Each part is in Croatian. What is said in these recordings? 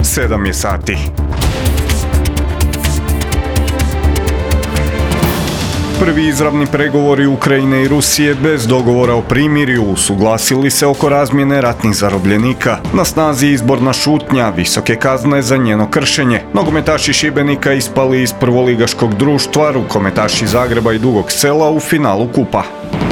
7 je sati. Prvi izravni pregovori Ukrajine i Rusije bez dogovora o primirju usuglasili se oko razmjene ratnih zarobljenika. Na snazi izborna šutnja, visoke kazne za njeno kršenje. Nogometaši Šibenika ispali iz prvoligaškog društva, rukometaši Zagreba i Dugog Sela u finalu kupa.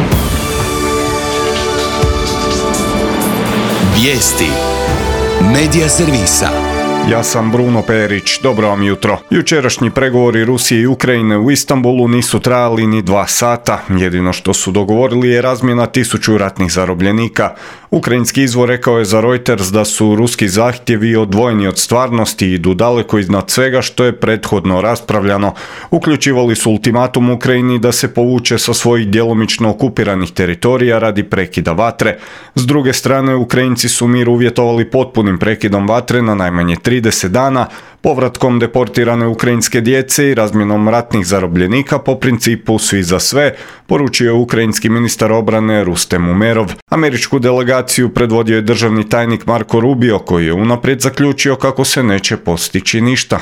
Vijesti Medija servisa. Ja sam Bruno Perić, dobro vam jutro. Jučerašnji pregovori Rusije i Ukrajine u Istanbulu nisu trajali ni 2 sata. Jedino što su dogovorili je razmjena 1000 ratnih zarobljenika. Ukrajinski izvor rekao je za Reuters da su ruski zahtjevi odvojeni od stvarnosti i idu daleko iznad svega što je prethodno raspravljano. Uključivali su ultimatum Ukrajini da se povuče sa svojih djelomično okupiranih teritorija radi prekida vatre. S druge strane, Ukrajinci su mir uvjetovali potpunim prekidom vatre na najmanje 30 dana, povratkom deportirane ukrajinske djece i razmjenom ratnih zarobljenika po principu svi za sve, poručio je ukrajinski ministar obrane Rustem Umerov. Američku delegaciju predvodio je državni tajnik Marko Rubio, koji je unaprijed zaključio kako se neće postići ništa.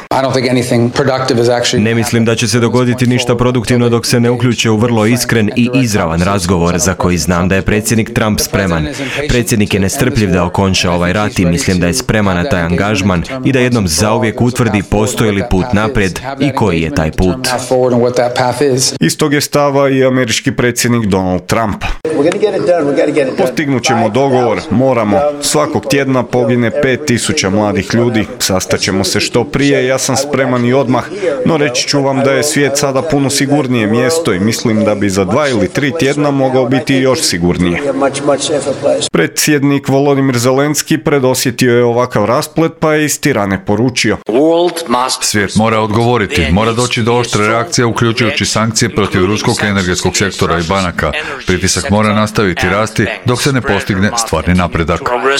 Ne mislim da će se dogoditi ništa produktivno dok se ne uključe u vrlo iskren i izravan razgovor za koji znam da je predsjednik Trump spreman. Predsjednik je nestrpljiv da okonča ovaj rat i mislim da je spreman na taj angažman i da jednom zauvijek utvrdi postoji li put naprijed i koji je taj put. Istog je stava i američki predsjednik Donald Trump. Postignut ćemo dogovor, moramo. Svakog tjedna pogine 5000 mladih ljudi. Sastaćemo se što prije, ja sam spreman i odmah, no reći ću vam da je svijet sada puno sigurnije mjesto i mislim da bi za 2 ili 3 tjedna mogao biti još sigurnije. Predsjednik Volodimir Zelenski predosjetio je ovakav rasplet pa je iz Tirane poručio. Svijet mora odgovoriti, mora doći do oštre reakcije uključujući sankcije protiv ruskog energetskog sektora i banaka. Pritisak mora nastaviti rasti dok se ne postigne stvarni napredak.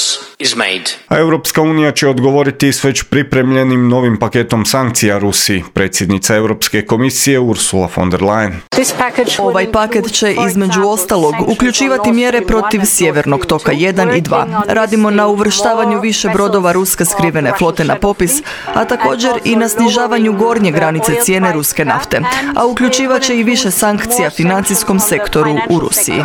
A Europska unija će odgovoriti s već pripremljenim novim paketom sankcija Rusiji. Predsjednica Europske komisije Ursula von der Leyen. Ovaj paket će između ostalog uključivati mjere protiv Sjevernog toka 1 i 2. Radimo na uvrštavanju više brodova ruske skrivene flote na popis, a također i na snižavanju gornje granice cijene ruske nafte, a uključivat će i više sankcija financijskom sektoru u Rusiji.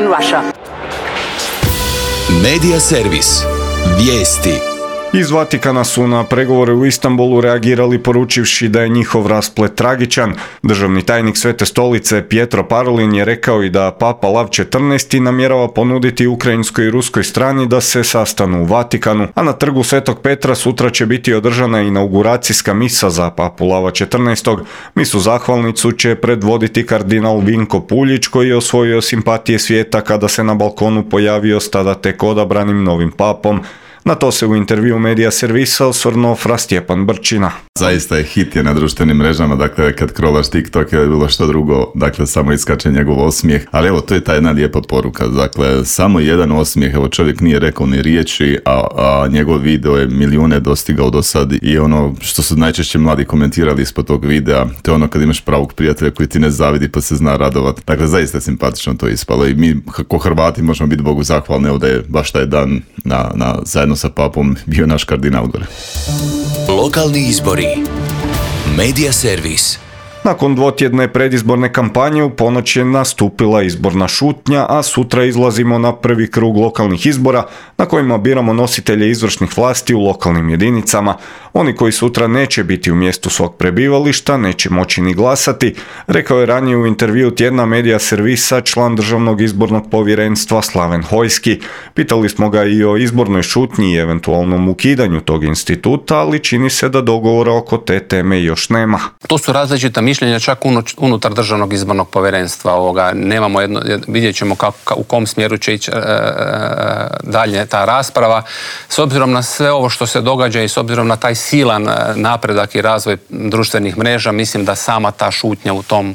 Medija servis. Vijesti. Iz Vatikana su na pregovore u Istanbulu reagirali poručivši da je njihov rasplet tragičan. Državni tajnik Svete stolice Pietro Parolin je rekao i da Papa Lav XIV namjerava ponuditi ukrajinskoj i ruskoj strani da se sastanu u Vatikanu, a na trgu Svetog Petra sutra će biti održana inauguracijska misa za Papu Lava XIV. Misu zahvalnicu će predvoditi kardinal Vinko Puljić, koji je osvojio simpatije svijeta kada se na balkonu pojavio s tada tek odabranim novim papom. Na to se u intervju Medija servisa osvrnuo Fra Stjepan Brčina. Zaista je hit je na društvenim mrežama, dakle kad krolaš TikTok je bilo što drugo, dakle samo iskače njegov osmijeh, ali evo to je ta jedna lijepa poruka, dakle samo jedan osmijeh, evo čovjek nije rekao ni riječi, a njegov video je milijune dostigao do sad i ono što su najčešće mladi komentirali ispod tog videa, to je ono kad imaš pravog prijatelja koji ti ne zavidi pa se zna radovat, dakle zaista je simpatično to ispalo i mi ko Hrvati možemo biti Bogu zahvalni, evo da je baš taj dan na zajedno sa papom bio naš kardinal gore. Lokalni izbori. Medija servis. Nakon dvotjedne predizborne kampanje u ponoć je nastupila izborna šutnja, a sutra izlazimo na prvi krug lokalnih izbora na kojima biramo nositelje izvršnih vlasti u lokalnim jedinicama. Oni koji sutra neće biti u mjestu svog prebivališta neće moći ni glasati, rekao je ranije u intervju tjedna Medija servisa član Državnog izbornog povjerenstva Slaven Hojski. Pitali smo ga i o izbornoj šutnji i eventualnom ukidanju tog instituta, ali čini se da dogovora oko te teme još nema. To su različita mišljenja čak unutar Državnog izbornog povjerenstva. Nemamo vidjet ćemo u kom smjeru će ići dalje ta rasprava. S obzirom na sve ovo što se događa i s obzirom na taj silan napredak i razvoj društvenih mreža, mislim da sama ta šutnja u tom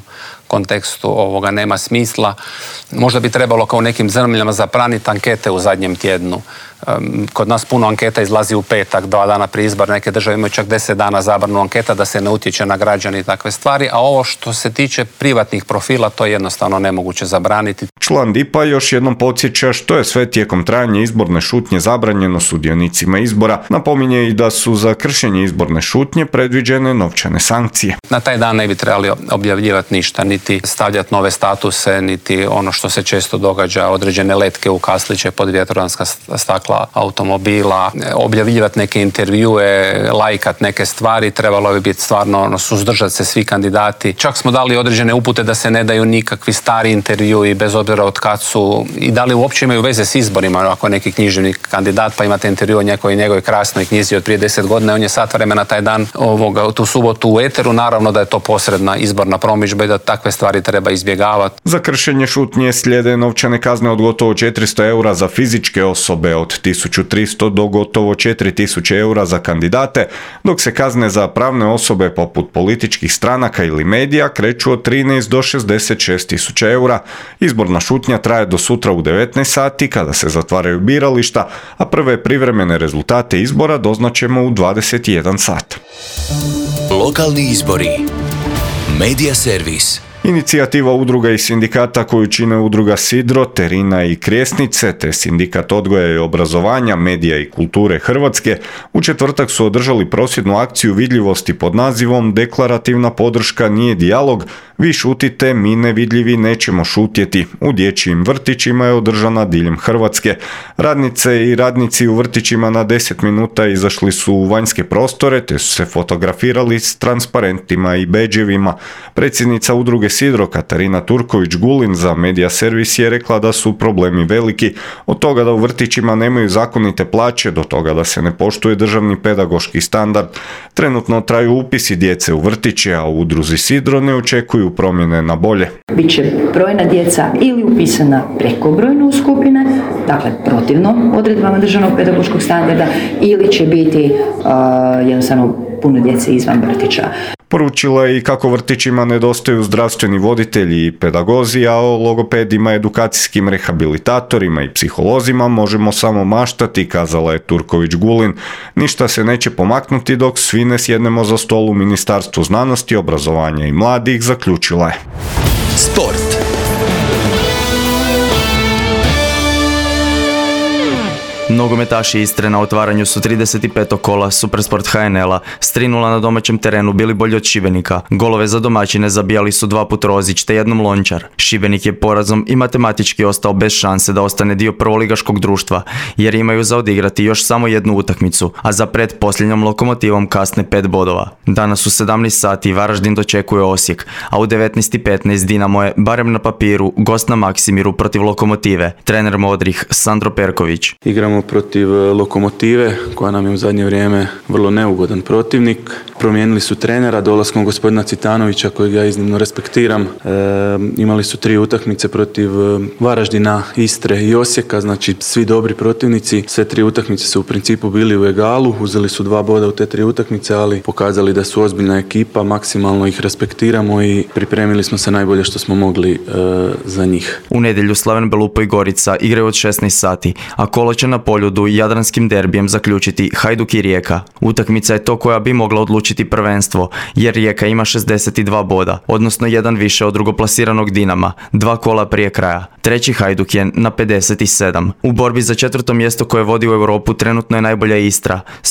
kontekstu ovoga nema smisla. Možda bi trebalo kao u nekim zemljama zapraniti ankete u zadnjem tjednu. Kod nas puno anketa izlazi u petak, 2 dana prije izbora, neke države imaju čak 10 dana zabranu anketa da se ne utječe na građane i takve stvari, a ovo što se tiče privatnih profila, to je jednostavno nemoguće zabraniti. Član DIP-a još jednom podsjeća što je sve tijekom trajanja izborne šutnje zabranjeno sudionicima izbora. Napominje i da su za kršenje izborne šutnje predviđene novčane sankcije. Na taj dan ne bi trebali objavljivati ništa, niti stavljati nove statuse, niti ono što se često događa, određene letke u kasliće pod vjetrodranska stakla automobila, objavljivati neke intervjue, lajkat neke stvari, trebalo bi biti stvarno suzdržati se svi kandidati. Čak smo dali određene upute da se ne daju nikakvi stari intervjui bez obzira od kad su i da li uopće imaju veze s izborima, ako je neki književni kandidat pa imate intervju o njegovoj krasnoj knjizi od prije 10 godina, on je sat vremena taj dan tu subotu u eteru, naravno da je to posredna izborna promidžba i da takve stvari treba izbjegavati. Za kršenje šutnje slijede novčane kazne od gotovo 400 eura za fizičke osobe, od 1300 do gotovo 4000 eura za kandidate, dok se kazne za pravne osobe poput političkih stranaka ili medija kreću od 13 do 66.000 eura. Izborna šutnja traje do sutra u 19 sati kada se zatvaraju birališta, a prve privremene rezultate izbora doznaćemo u 21 sat. Lokalni izbori. Medija servis. Inicijativa udruga i sindikata koju čine udruga Sidro, Terina i Krijesnice, te sindikat odgoja i obrazovanja, medija i kulture Hrvatske, u četvrtak su održali prosvjednu akciju vidljivosti pod nazivom Deklarativna podrška nije dijalog, vi šutite, mi nevidljivi nećemo šutjeti. U dječjim vrtićima je održana diljem Hrvatske. Radnice i radnici u vrtićima na 10 minuta izašli su u vanjske prostore te su se fotografirali s transparentima i bedževima. Predsjednica udruge Sidro, Katarina Turković-Gulin, za Medija servis je rekla da su problemi veliki, od toga da u vrtićima nemaju zakonite plaće do toga da se ne poštuje državni pedagoški standard. Trenutno traju upisi djece u vrtiće, a u udruzi Sidro ne očekuju promjene na bolje. Biće brojna djeca ili upisana prekobrojno u skupine, dakle protivno odredbama državnog pedagoškog standarda, ili će biti jednostavno puno djece izvan vrtića. Poručila je i kako vrtićima nedostaju zdravstveni voditelji i pedagozi, a o logopedima, edukacijskim rehabilitatorima i psiholozima možemo samo maštati, kazala je Turković-Gulin. Ništa se neće pomaknuti dok svi ne sjednemo za stol u Ministarstvu znanosti, obrazovanja i mladih, zaključila je. Sport. Nogometaši Istre na otvaranju su 35. kola Supersport HNL-a s 3:0 na domaćem terenu bili bolji od Šibenika. Golove za domaćine zabijali su 2 put Rozić te jednom Lončar. Šibenik je porazom i matematički ostao bez šanse da ostane dio prvoligaškog društva, jer imaju za odigrati još samo jednu utakmicu, a za pretposljednjom Lokomotivom kasne 5 bodova. Danas u 17 sati Varaždin dočekuje Osijek, a u 19:15 Dinamo je, barem na papiru, gost na Maksimiru protiv Lokomotive. Trener Modrih Sandro Perković. Igramo protiv Lokomotive, koja nam je u zadnje vrijeme vrlo neugodan protivnik. Promijenili su trenera dolaskom gospodina Citanovića, kojeg ja iznimno respektiram. Imali su 3 utakmice protiv Varaždina, Istre i Osijeka, znači svi dobri protivnici. Sve 3 utakmice su u principu bili u egalu, uzeli su 2 boda u te 3 utakmice, ali pokazali da su ozbiljna ekipa, maksimalno ih respektiramo i pripremili smo se najbolje što smo mogli za njih. U nedjelju Slaven Belupo i Gorica igraju od 16 sati, a kolo će na Poljudu jadranskim derbijem zaključiti Hajduk i Rijeka. Utakmica je to koja bi mogla odlučiti prvenstvo, jer Rijeka ima 62 boda, odnosno jedan više od drugoplasiranog Dinama, 2 kola prije kraja. Treći Hajduk je na 57. U borbi za 4. mjesto koje vodi u Europu trenutno je najbolja Istra s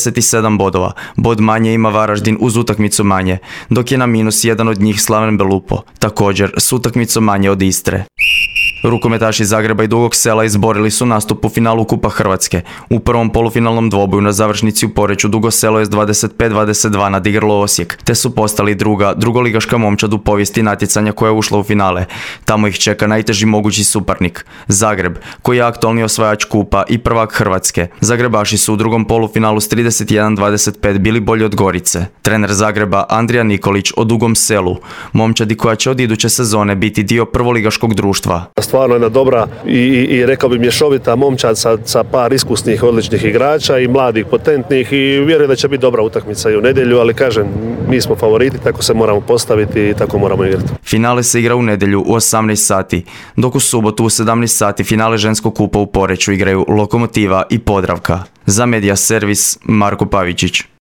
47 bodova. Bod manje ima Varaždin uz utakmicu manje, dok je na minus jedan od njih Slaven Belupo, također s utakmicom manje od Istre. Rukometaši Zagreba i Dugog Sela izborili su nastup u finalu Kupa Hrvatske. U prvom polufinalnom dvoboju na završnici u Poreču Dugo Selo je s 25-22 nadigralo Osijek, te su postali drugoligaška momčad u povijesti natjecanja koja je ušla u finale. Tamo ih čeka najteži mogući suparnik, Zagreb, koji je aktualni osvajač Kupa i prvak Hrvatske. Zagrebaši su u drugom polufinalu s 31-25 bili bolji od Gorice. Trener Zagreba Andrija Nikolić o Dugom Selu, momčadi koja će od iduće sezone biti dio prvoligaškog društva. Stvarno jedna dobra i rekao bi mješovita momčad sa par iskusnih odličnih igrača i mladih potentnih i vjerujem da će biti dobra utakmica i u nedjelju, ali kažem, Mi smo favoriti, tako se moramo postaviti i tako moramo igrati. Finale se igra u nedjelju u 18 sati, dok u subotu u 17 sati finale ženskog kupa u Poreču igraju Lokomotiva i Podravka. Za Media Servis, Marko Pavičić.